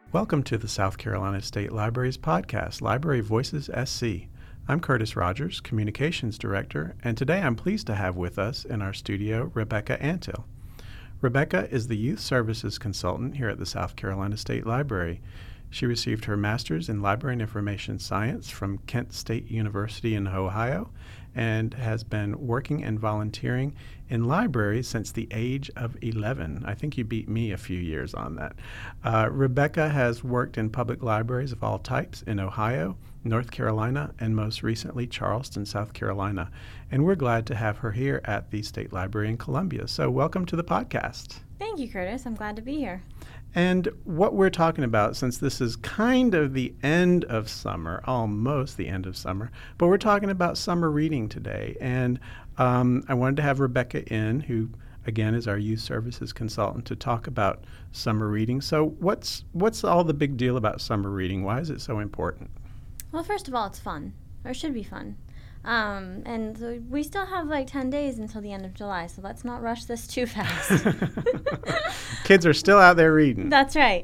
Welcome to the South Carolina State Library's podcast, Library Voices SC. I'm Curtis Rogers, Communications Director, and today I'm pleased to have with us in our studio Rebecca Antill. Rebecca is the Youth Services Consultant here at the South Carolina State Library. She received her Master's in Library and Information Science from Kent State University in Ohio and has been working and volunteering in libraries since the age of 11. I think you beat me a few years on that. Rebecca has worked in public libraries of all types in Ohio, North Carolina, and most recently Charleston, South Carolina. And we're glad to have her here at the State Library in Columbia. So welcome to the podcast. Thank you, Curtis. I'm glad to be here. And what we're talking about, since this is kind of the end of summer, almost the end of summer, but we're talking about summer reading today. And I wanted to have Rebecca in, who, again, is our youth services consultant, to talk about summer reading. So what's all the big deal about summer reading? Why is it so important? Well, first of all, it's fun, or it should be fun. And so we still have like 10 days until the end of July, so let's not rush this too fast. Kids are still out there reading. That's right.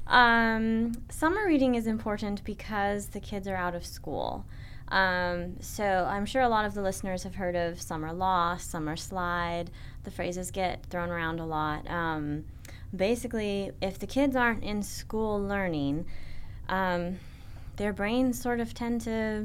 Summer reading is important because the kids are out of school. So I'm sure a lot of the listeners have heard of summer loss, summer slide. The phrases get thrown around a lot. Basically, if the kids aren't in school learning, their brains sort of tend to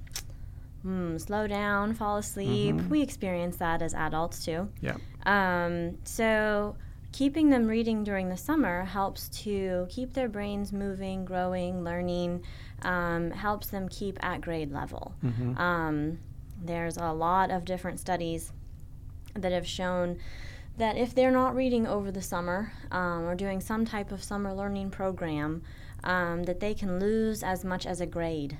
slow down, fall asleep. Mm-hmm. We experience that as adults too. Yeah. So keeping them reading during the summer helps to keep their brains moving, growing, learning, helps them keep at grade level. Mm-hmm. There's a lot of different studies that have shown that if they're not reading over the summer or doing some type of summer learning program, that they can lose as much as a grade.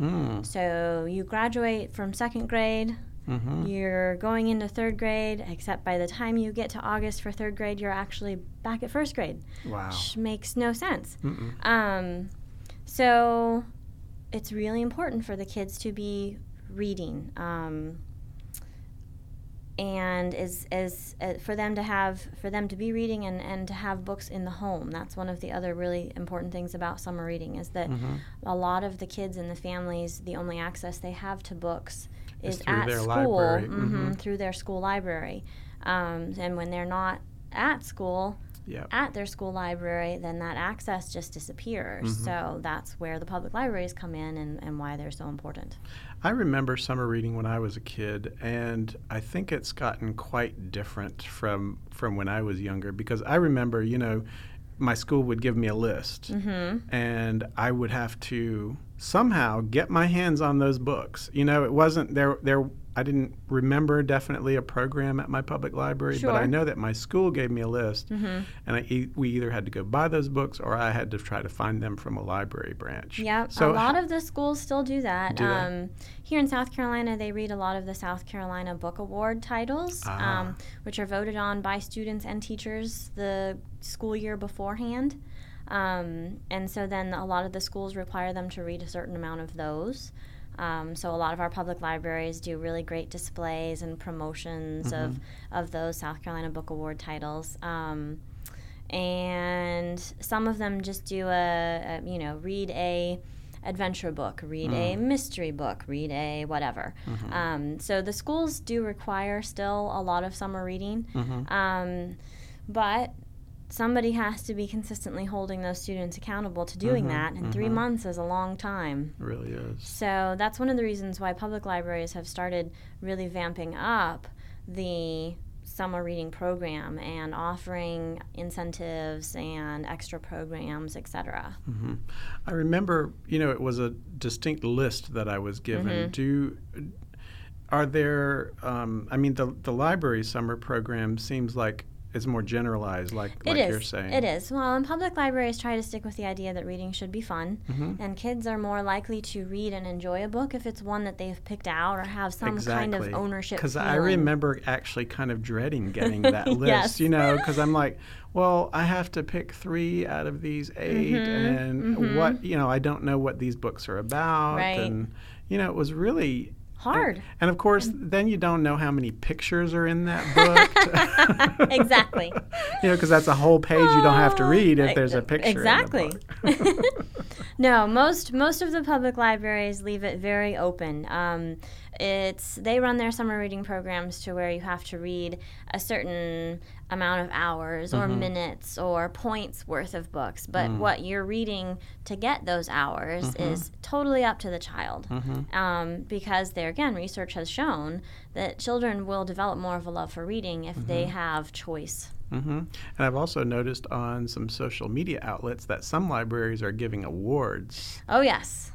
So you graduate from second grade, you're going into third grade, except by the time you get to August for third grade, you're actually back at first grade. Wow. Which makes no sense. So it's really important for the kids to be reading. And is for them to be reading and to have books in the home. That's one of the other really important things about summer reading is that a lot of the kids and the families, the only access they have to books is at school, through their school library. And when they're not at school, at their school library, then that access just disappears. So that's where the public libraries come in and why they're so important. I remember summer reading when I was a kid, and I think it's gotten quite different from when I was younger, because I remember, my school would give me a list, and I would have to somehow get my hands on those books. It wasn't there. I didn't remember definitely a program at my public library, but I know that my school gave me a list, and we either had to go buy those books or I had to try to find them from a library branch. Yeah, so a lot of the schools still do that. Here in South Carolina, they read a lot of the South Carolina Book Award titles, which are voted on by students and teachers the school year beforehand. And so then a lot of the schools require them to read a certain amount of those. So a lot of our public libraries do really great displays and promotions of those South Carolina Book Award titles. And some of them just do read a adventure book, read a mystery book, read a whatever. So the schools do require still a lot of summer reading. But somebody has to be consistently holding those students accountable to doing that, and 3 months is a long time. It really is. So that's one of the reasons why public libraries have started really vamping up the summer reading program and offering incentives and extra programs, etc. I remember, it was a distinct list that I was given. Are there, the library summer program seems like it's more generalized, like you're saying. It is. Well, and public libraries try to stick with the idea that reading should be fun, and kids are more likely to read and enjoy a book if it's one that they've picked out or have some kind of ownership Because feeling. I remember actually kind of dreading getting that list, because I'm like, well, I have to pick 3 out of these 8, and what, I don't know what these books are about. Right. And, it was really hard. And of course, then you don't know how many pictures are in that book. Exactly. Because that's a whole page you don't have to read if there's a picture exactly. in the book. No, most of the public libraries leave it very open. They run their summer reading programs to where you have to read a certain amount of hours or minutes or points worth of books, but what you're reading to get those hours is totally up to the child, because research has shown that children will develop more of a love for reading if they have choice. And I've also noticed on some social media outlets that some libraries are giving awards. Oh, yes.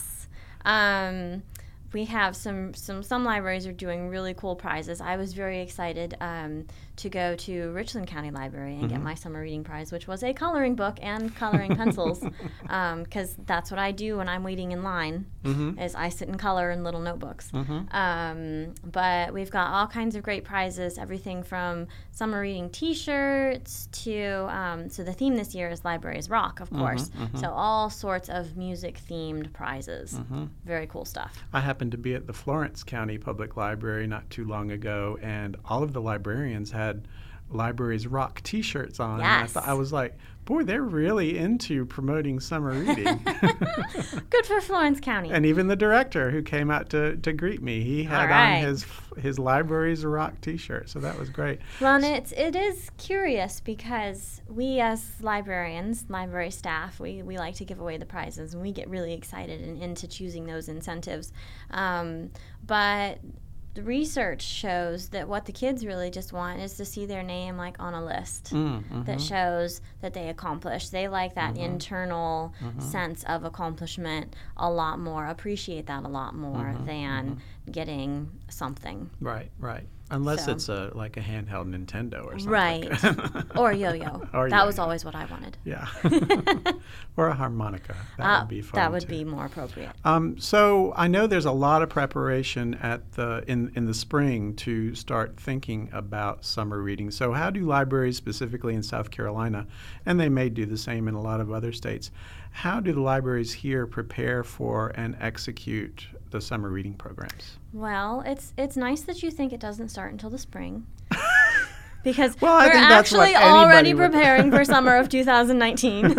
We have some libraries are doing really cool prizes. I was very excited to go to Richland County Library and get my summer reading prize, which was a coloring book and coloring pencils, because that's what I do when I'm waiting in line, is I sit and color in little notebooks. But we've got all kinds of great prizes, everything from summer reading T-shirts to, so the theme this year is Libraries Rock, of course. So all sorts of music-themed prizes. Very cool stuff. I happened to be at the Florence County Public Library not too long ago, and all of the librarians had Libraries Rock T-shirts on. Yes. And I was like, boy, they're really into promoting summer reading. Good for Florence County. And even the director who came out to greet me, he had on his Libraries Rock T-shirt, so that was great. Well, it is curious because we as librarians, library staff, we like to give away the prizes, and we get really excited and into choosing those incentives. But the research shows that what the kids really just want is to see their name like on a list that shows that they accomplished. They like that internal sense of accomplishment a lot more, appreciate that a lot more than getting something. Right. Unless it's like a handheld Nintendo or something. Right. Or a yo-yo. That was always what I wanted. Yeah. Or a harmonica. That would be fun. That would be more appropriate. So I know there's a lot of preparation in the spring to start thinking about summer reading. So how do libraries, specifically in South Carolina, and they may do the same in a lot of other states, how do the libraries here prepare for and execute the summer reading programs? Well, it's nice that you think it doesn't start until the spring. Because we're actually already preparing for summer of 2019.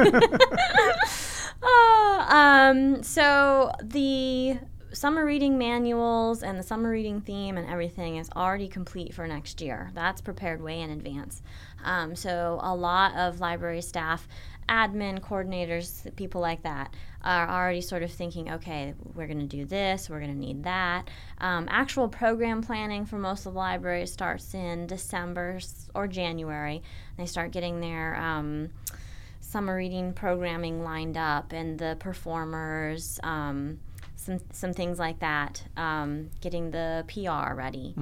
So the summer reading manuals and the summer reading theme and everything is already complete for next year. That's prepared way in advance. So a lot of library staff, admin, coordinators, people like that, are already sort of thinking, okay, we're going to do this, we're going to need that. Actual program planning for most of the libraries starts in December or January. They start getting their summer reading programming lined up and the performers, some things like that, getting the PR ready.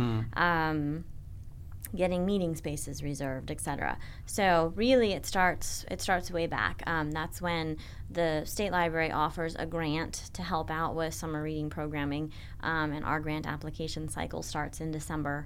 Getting meeting spaces reserved, etc. So really it starts way back. That's when the state library offers a grant to help out with summer reading programming, and our grant application cycle starts in December.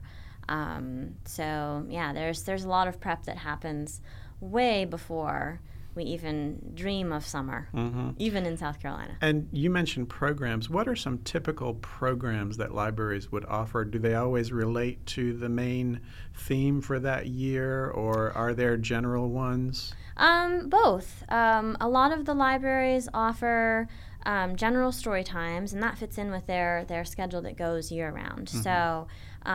So yeah, there's a lot of prep that happens way before we even dream of summer, even in South Carolina. And you mentioned programs. What are some typical programs that libraries would offer? Do they always relate to the main theme for that year, or are there general ones? Both. A lot of the libraries offer general story times, and that fits in with their schedule that goes year-round. So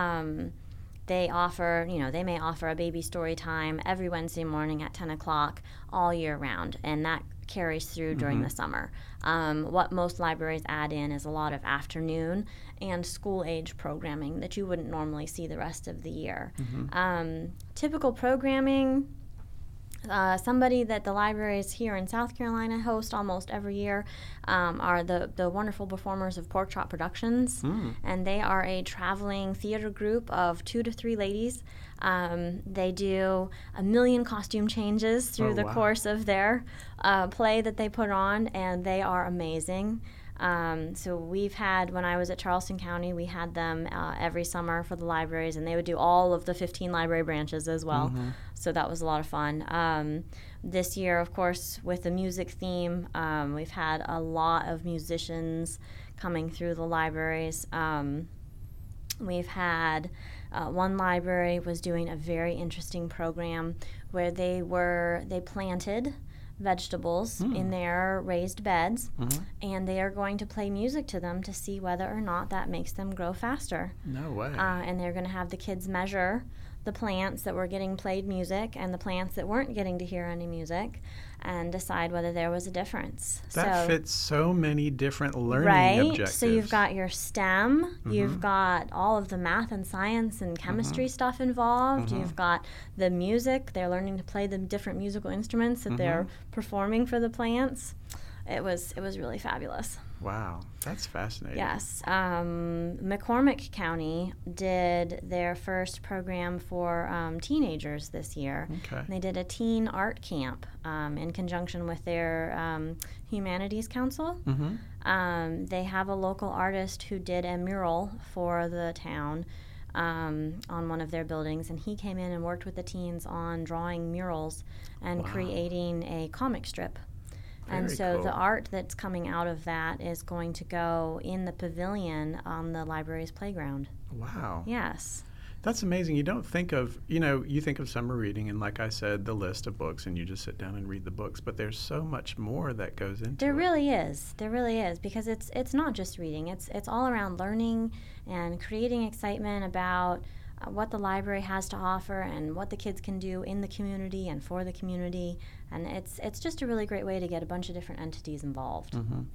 they offer, they may offer a baby story time every Wednesday morning at 10 o'clock all year round, and that carries through during the summer. What most libraries add in is a lot of afternoon and school-age programming that you wouldn't normally see the rest of the year. Typical programming, somebody that the libraries here in South Carolina host almost every year are the wonderful performers of Pork Chop Productions, and they are a traveling theater group of 2 to 3 ladies. They do 1 million costume changes through the course of their play that they put on, and they are amazing. So we've had, when I was at Charleston County, we had them every summer for the libraries, and they would do all of the 15 library branches as well. So that was a lot of fun. This year, of course, with the music theme, we've had a lot of musicians coming through the libraries. We've had one library was doing a very interesting program where they planted vegetables in their raised beds, and they are going to play music to them to see whether or not that makes them grow faster. No way. And they're going to have the kids measure the plants that were getting played music and the plants that weren't getting to hear any music and decide whether there was a difference. That fits so many different learning objectives. So you've got your STEM, you've got all of the math and science and chemistry stuff involved, you've got the music, they're learning to play the different musical instruments that they're performing for the plants. It was really fabulous. Wow, that's fascinating. Yes. McCormick County did their first program for teenagers this year. Okay. They did a teen art camp in conjunction with their Humanities Council. They have a local artist who did a mural for the town on one of their buildings, and he came in and worked with the teens on drawing murals and creating a comic strip. And so cool. The art that's coming out of that is going to go in the pavilion on the library's playground. Wow. Yes. That's amazing. You don't think of, you think of summer reading and, like I said, the list of books, and you just sit down and read the books. But there's so much more that goes into it. There really is. There really is, because it's not just reading. It's all around learning and creating excitement about what the library has to offer and what the kids can do in the community and for the community. And it's just a really great way to get a bunch of different entities involved.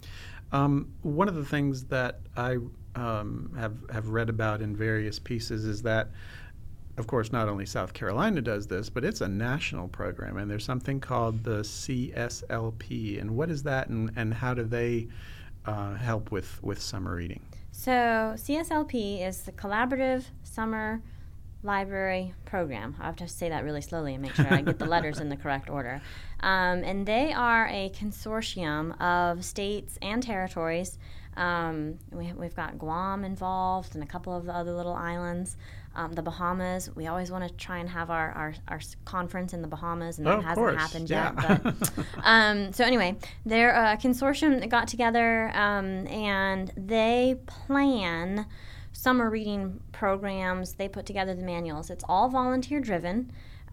One of the things that I have read about in various pieces is that, of course, not only South Carolina does this, but it's a national program, and there's something called the CSLP. And what is that, and how do they help with summer reading? So CSLP is the Collaborative Summer Library Program. I have to say that really slowly and make sure I get the letters in the correct order. And they are a consortium of states and territories. We've got Guam involved and a couple of the other little islands. The Bahamas, we always want to try and have our conference in the Bahamas, and that hasn't happened yet. But, so anyway, they're a consortium that got together, and they plan summer reading programs. They put together the manuals. It's all volunteer driven.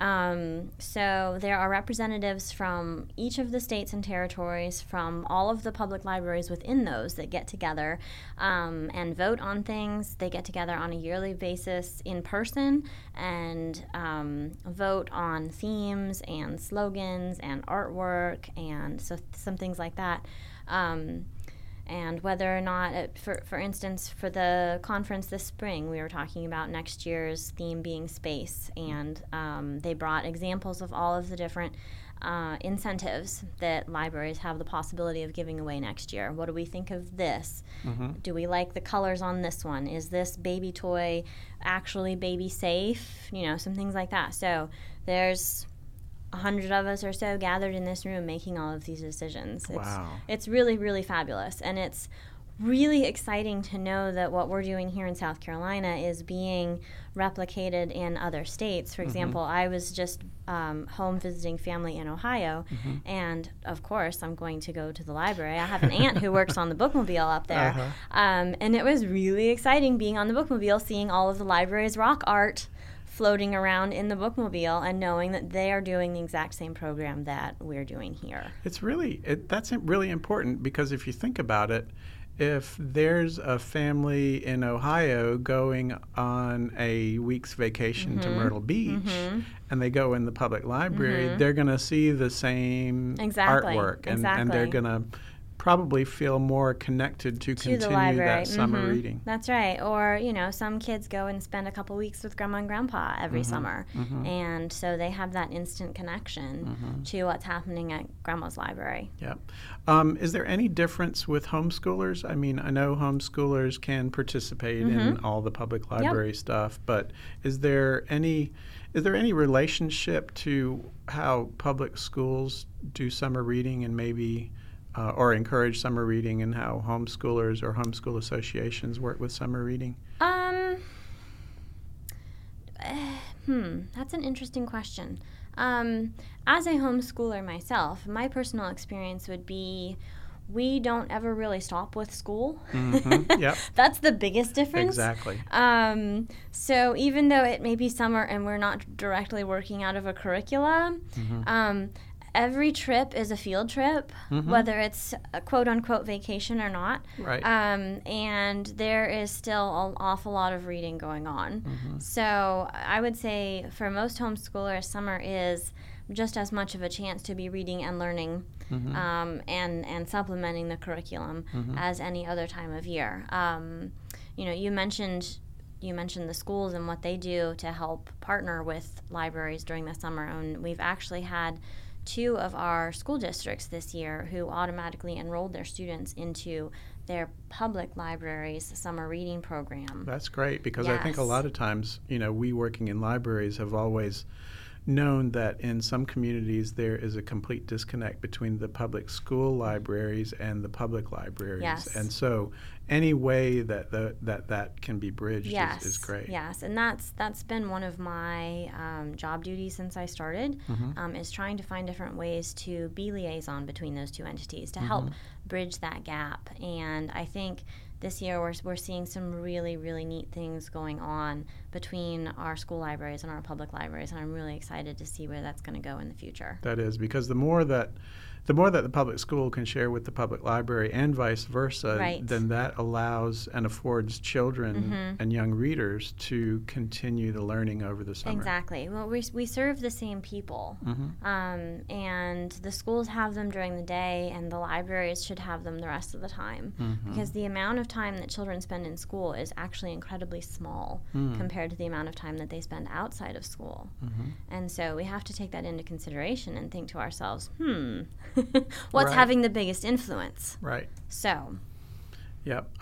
So there are representatives from each of the states and territories, from all of the public libraries within those, that get together and vote on things. They get together on a yearly basis in person and vote on themes and slogans and artwork and so some things like that. And whether or not, for instance, for the conference this spring, we were talking about next year's theme being space, and they brought examples of all of the different incentives that libraries have the possibility of giving away next year. What do we think of this? Do we like the colors on this one? Is this baby toy actually baby safe? Some things like that. So there's 100 of us or so gathered in this room making all of these decisions. It's really, really fabulous. And it's really exciting to know that what we're doing here in South Carolina is being replicated in other states. For example, I was just home visiting family in Ohio, and of course I'm going to go to the library. I have an aunt who works on the bookmobile up there, and it was really exciting being on the bookmobile, seeing all of the library's rock art floating around in the bookmobile and knowing that they are doing the exact same program that we're doing here. That's really important, because if you think about it, if there's a family in Ohio going on a week's vacation to Myrtle Beach and they go in the public library, they're going to see the same artwork and they're going to probably feel more connected to continue that summer reading. That's right. Or, some kids go and spend a couple weeks with Grandma and Grandpa every summer. And so they have that instant connection to what's happening at Grandma's library. Yep. Is there any difference with homeschoolers? I mean, I know homeschoolers can participate in all the public library stuff, but is there any relationship to how public schools do summer reading and maybe or encourage summer reading, and how homeschoolers or homeschool associations work with summer reading? That's an interesting question. As a homeschooler myself, my personal experience would be we don't ever really stop with school. Yep. That's the biggest difference. Exactly. So even though it may be summer and we're not directly working out of a curriculum, every trip is a field trip, whether it's a quote-unquote vacation or not. Right. And there is still an awful lot of reading going on. So I would say for most homeschoolers, summer is just as much of a chance to be reading and learning and supplementing the curriculum as any other time of year. You mentioned the schools and what they do to help partner with libraries during the summer, and we've actually had 2 of our school districts this year who automatically enrolled their students into their public library's summer reading program. That's great, because Yes. I think a lot of times, we working in libraries have always known that in some communities there is a complete disconnect between the public school libraries and the public libraries. Yes. And so any way that that can be bridged is great. Yes, and that's been one of my job duties since I started, is trying to find different ways to be liaison between those 2 entities to help bridge that gap. And I think this year we're seeing some really, really neat things going on between our school libraries and our public libraries, and I'm really excited to see where that's going to go in the future. That is, because the more that the public school can share with the public library and vice versa, Right. then that allows and affords children and young readers to continue the learning over the summer. Exactly. Well, we serve the same people, and the schools have them during the day, and the libraries should have them the rest of the time, because the amount of time that children spend in school is actually incredibly small compared to the amount of time that they spend outside of school. And so we have to take that into consideration and think to ourselves, what's Right. having the biggest influence? Right. So, Yep.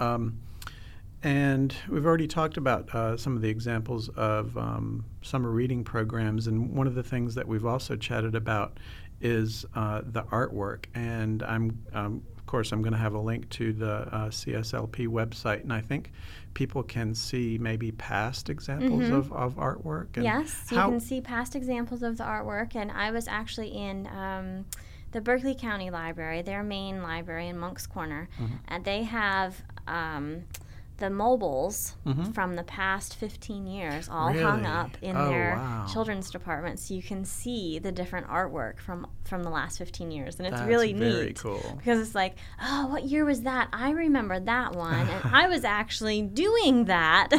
And we've already talked about some of the examples of summer reading programs, and one of the things that we've also chatted about is the artwork. And of course, I'm going to have a link to the CSLP website, and I think people can see maybe past examples of artwork. And yes, you can see past examples of the artwork, and I was actually in the Berkeley County Library, their main library in Moncks Corner, and they have the mobiles from the past 15 years all hung up in their children's department, so you can see the different artwork from the last 15 years, and it's really neat. Very cool. Because it's like, oh, what year was that? I remember that one, and I was actually doing that.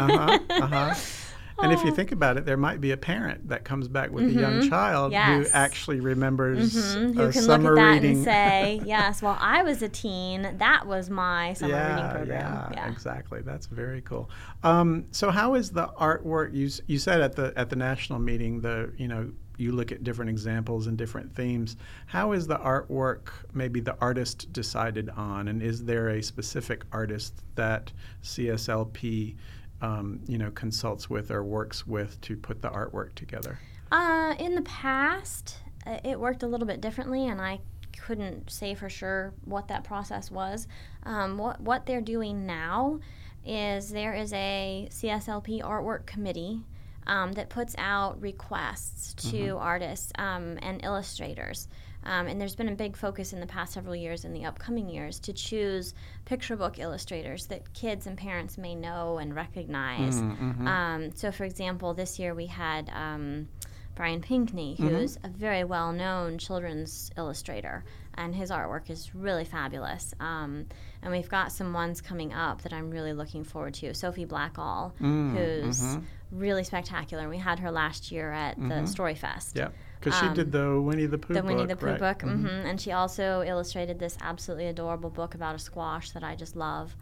And if you think about it, there might be a parent that comes back with a young child who actually remembers who a can summer look at that reading. and say, yes, well, I was a teen. That was my summer reading program. Yeah, exactly. That's very cool. So how is the artwork? You said at the national meeting, you look at different examples and different themes. How is the artwork, maybe the artist decided on, and is there a specific artist that CSLP consults with or works with to put the artwork together? In the past, it worked a little bit differently, and I couldn't say for sure what that process was. What they're doing now is there is a CSLP artwork committee that puts out requests to artists and illustrators. And there's been a big focus in the past several years and the upcoming years to choose picture book illustrators that kids and parents may know and recognize. So, for example, this year we had Brian Pinkney, who's a very well-known children's illustrator, and his artwork is really fabulous. And we've got some ones coming up that I'm really looking forward to. Sophie Blackall, who's really spectacular. We had her last year at the Storyfest. Yeah. Because she did the Winnie the Pooh book. The Winnie the Pooh right? book, and she also illustrated this absolutely adorable book about a squash that I just love.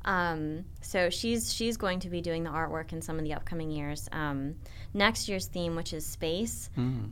So she's going to be doing the artwork in some of the upcoming years. Next year's theme, which is space,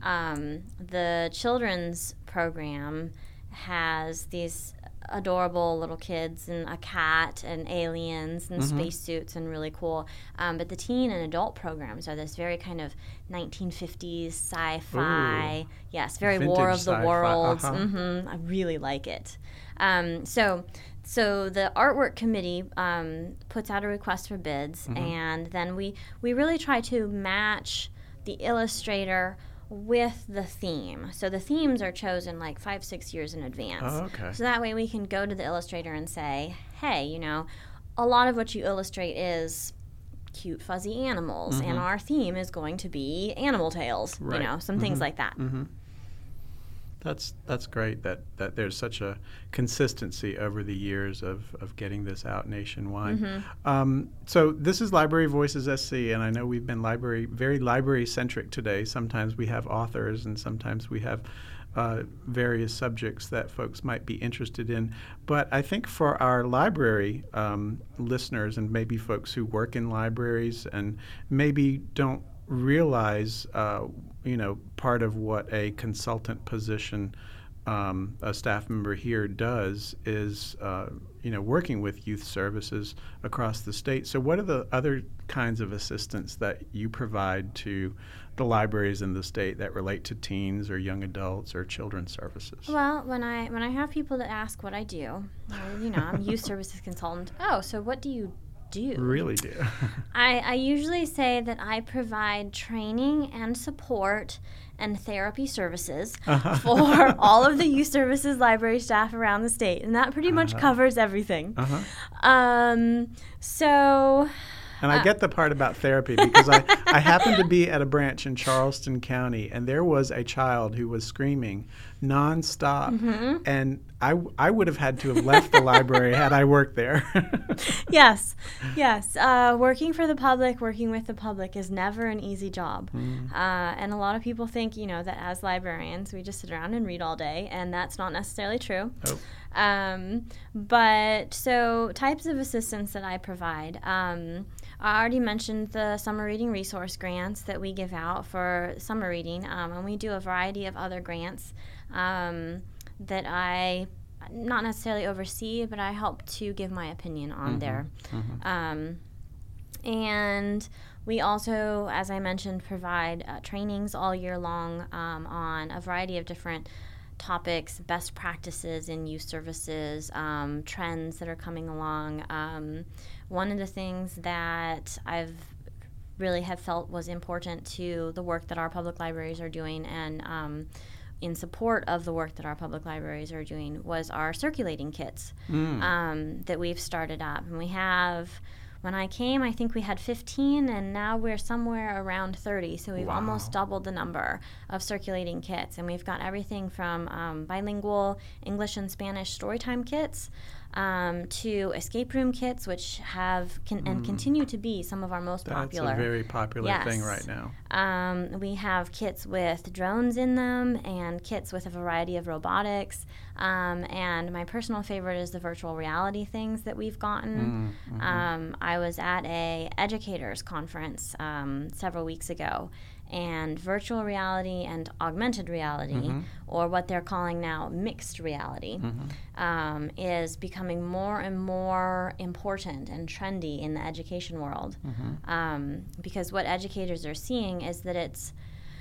the children's program has these adorable little kids and a cat and aliens and spacesuits and really cool. But the teen and adult programs are this very kind of 1950s sci-fi. Ooh. Yes, very Vintage War of the sci-fi. Worlds. I really like it. So the artwork committee puts out a request for bids, and then we really try to match the illustrator with the theme. So the themes are chosen like 5-6 years in advance. Oh, okay. So that way we can go to the illustrator and say, hey, you know, a lot of what you illustrate is cute fuzzy animals, and our theme is going to be animal tails, Right. you know, some things like that. That's great that there's such a consistency over the years of getting this out nationwide. So this is Library Voices SC, and I know we've been very library centric today. Sometimes we have authors, and sometimes we have various subjects that folks might be interested in. But I think for our library listeners, and maybe folks who work in libraries and maybe don't realize part of what a consultant position, a staff member here does is working with youth services across the state. So what are the other kinds of assistance that you provide to the libraries in the state that relate to teens or young adults or children's services? Well, when I have people that ask what I do, I'm a youth services consultant. Oh, so what do you do? Really do. I usually say that I provide training and support and therapy services for all of the youth services library staff around the state, and that pretty much covers everything. And I get the part about therapy because I happened to be at a branch in Charleston County, and there was a child who was screaming nonstop, and I would have had to have left the library had I worked there. Yes. Working for the public, working with the public is never an easy job. And a lot of people think, that as librarians, we just sit around and read all day, and that's not necessarily true. Oh. But so types of assistance that I provide. I already mentioned the summer reading resource grants that we give out for summer reading, and we do a variety of other grants that I not necessarily oversee, but I help to give my opinion on there. And we also, as I mentioned, provide trainings all year long on a variety of different topics, best practices in youth services, trends that are coming along. One of the things that I've really have felt was important to the work that our public libraries are doing, and in support of the work that our public libraries are doing, was our circulating kits that we've started up. And we have, when I came, I think we had 15, and now we're somewhere around 30. So we've almost doubled the number of circulating kits. And we've got everything from bilingual English and Spanish storytime kits to escape room kits, which have and continue to be some of our most popular. That's a very popular thing right now. We have kits with drones in them and kits with a variety of robotics. And my personal favorite is the virtual reality things that we've gotten. I was at a educators conference several weeks ago, and virtual reality and augmented reality, or what they're calling now mixed reality, is becoming more and more important and trendy in the education world. Because what educators are seeing is that it's,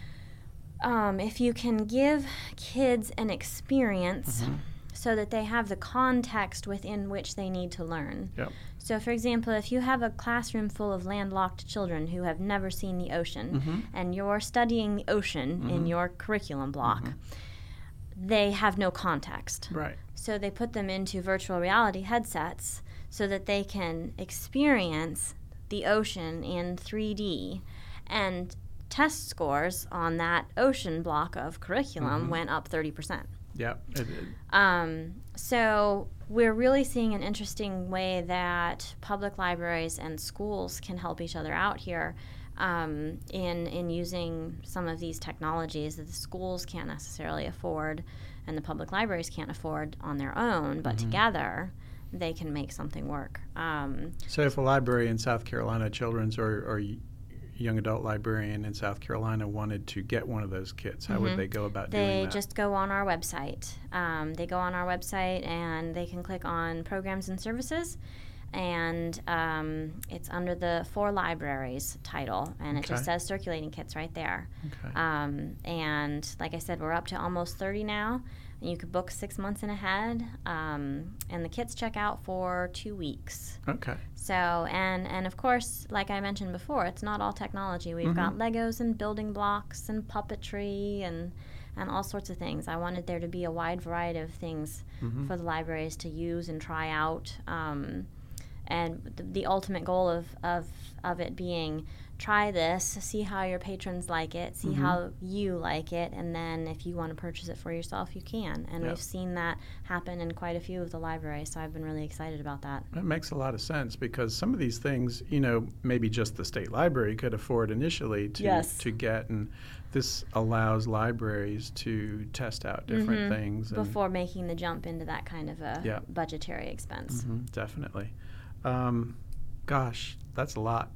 if you can give kids an experience so that they have the context within which they need to learn. So, for example, if you have a classroom full of landlocked children who have never seen the ocean, and you're studying the ocean in your curriculum block, they have no context. Right. So they put them into virtual reality headsets so that they can experience the ocean in 3D, and test scores on that ocean block of curriculum went up 30%. Yep, it did. So we're really seeing an interesting way that public libraries and schools can help each other out here in using some of these technologies that the schools can't necessarily afford and the public libraries can't afford on their own, but together they can make something work. So if a library in South Carolina, children's or young adult librarian in South Carolina wanted to get one of those kits, how would they go about doing that? They just go on our website. They go on our website and they can click on programs and services, and it's under the For Libraries title, and it just says circulating kits right there. And like I said, we're up to almost 30 now. And you could book 6 months in ahead, and the kits check out for 2 weeks. Okay. So, and of course, like I mentioned before, it's not all technology. We've got Legos and building blocks and puppetry and all sorts of things. I wanted there to be a wide variety of things for the libraries to use and try out. And the ultimate goal of it being, try this, see how your patrons like it, see how you like it, and then if you want to purchase it for yourself, you can. And we've seen that happen in quite a few of the libraries, so I've been really excited about that. That makes a lot of sense, because some of these things, maybe just the state library could afford initially to get, and this allows libraries to test out different things. Before making the jump into that kind of a budgetary expense. Definitely. Gosh, that's a lot.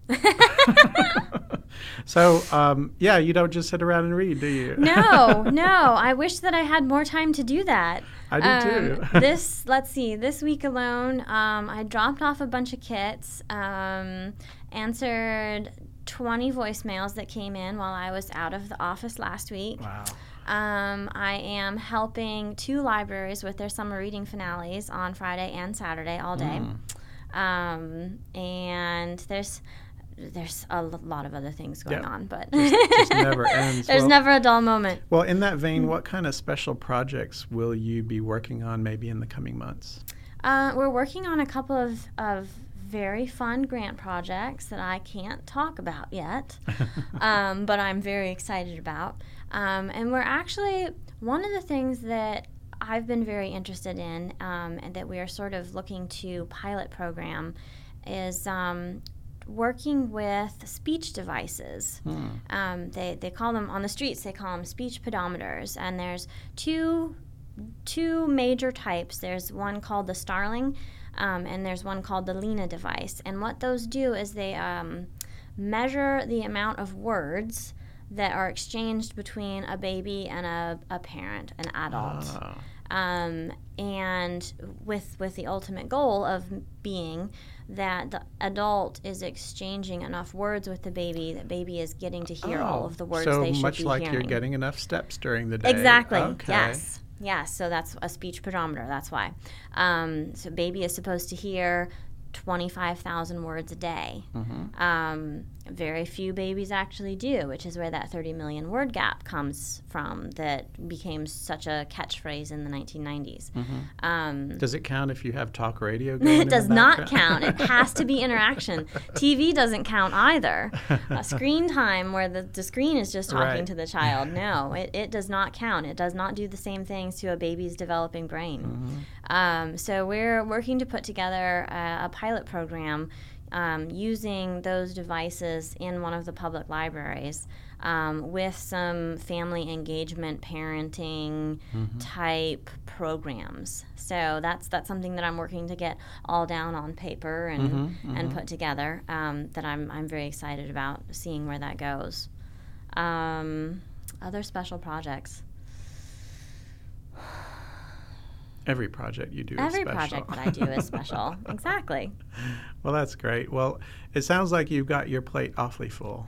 So, you don't just sit around and read, do you? No. I wish that I had more time to do that. I do too. This week alone, I dropped off a bunch of kits, answered 20 voicemails that came in while I was out of the office last week. Wow. I am helping 2 libraries with their summer reading finales on Friday and Saturday all day. And there's a lot of other things going on, but just never ends. There's never a dull moment. Well, in that vein, what kind of special projects will you be working on maybe in the coming months? We're working on a couple of very fun grant projects that I can't talk about yet, but I'm very excited about. And we're actually, one of the things that I've been very interested in, and that we are sort of looking to pilot program, is working with speech devices. They call them, on the streets, they call them speech pedometers, and there's two major types. There's one called the Starling, and there's one called the Lena device. And what those do is they measure the amount of words that are exchanged between a baby and a parent, an adult. And with the ultimate goal of being that the adult is exchanging enough words with the baby is getting to hear all of the words they should be hearing. So much like you're getting enough steps during the day. Exactly. Okay. Yes. So that's a speech pedometer. That's why. So baby is supposed to hear 25,000 words a day. Very few babies actually do, which is where that 30 million word gap comes from that became such a catchphrase in the 1990s. Does it count if you have talk radio going? It does not count. It has to be interaction. TV doesn't count either. Screen time where the screen is just talking to the child. No, it does not count. It does not do the same things to a baby's developing brain. So we're working to put together a pilot program using those devices in one of the public libraries with some family engagement, parenting type programs. So that's something that I'm working to get all down on paper and put together, that I'm very excited about seeing where that goes. Other special projects. Every project you do is special. Every project that I do is special. Exactly. Well, that's great. Well, it sounds like you've got your plate awfully full.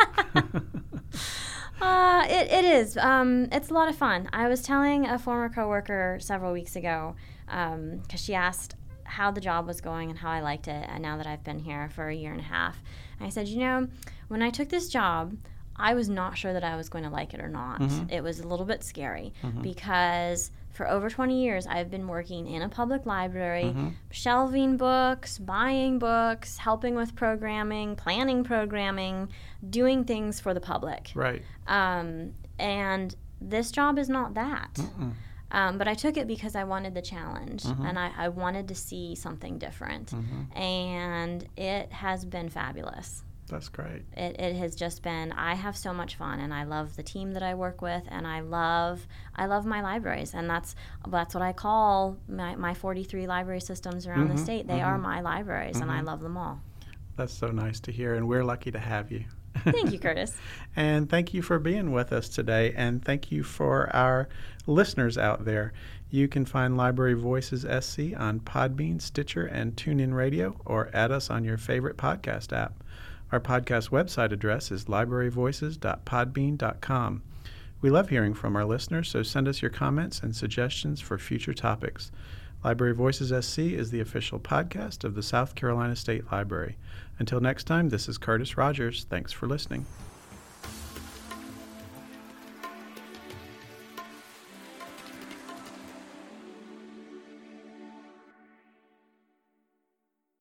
It is. It's a lot of fun. I was telling a former coworker several weeks ago, because she asked how the job was going and how I liked it, and now that I've been here for a year and a half. And I said, when I took this job, I was not sure that I was going to like it or not. It was a little bit scary because for over 20 years, I've been working in a public library, shelving books, buying books, helping with programming, planning programming, doing things for the public. Right. And this job is not that. But I took it because I wanted the challenge, and I wanted to see something different. And it has been fabulous. That's great. It has just been, I have so much fun, and I love the team that I work with, and I love my libraries, and that's what I call my 43 library systems around the state. They are my libraries, and I love them all. That's so nice to hear, and we're lucky to have you. Thank you, Curtis. And thank you for being with us today, and thank you for our listeners out there. You can find Library Voices SC on Podbean, Stitcher, and TuneIn Radio, or add us on your favorite podcast app. Our podcast website address is libraryvoices.podbean.com. We love hearing from our listeners, so send us your comments and suggestions for future topics. Library Voices SC is the official podcast of the South Carolina State Library. Until next time, this is Curtis Rogers. Thanks for listening.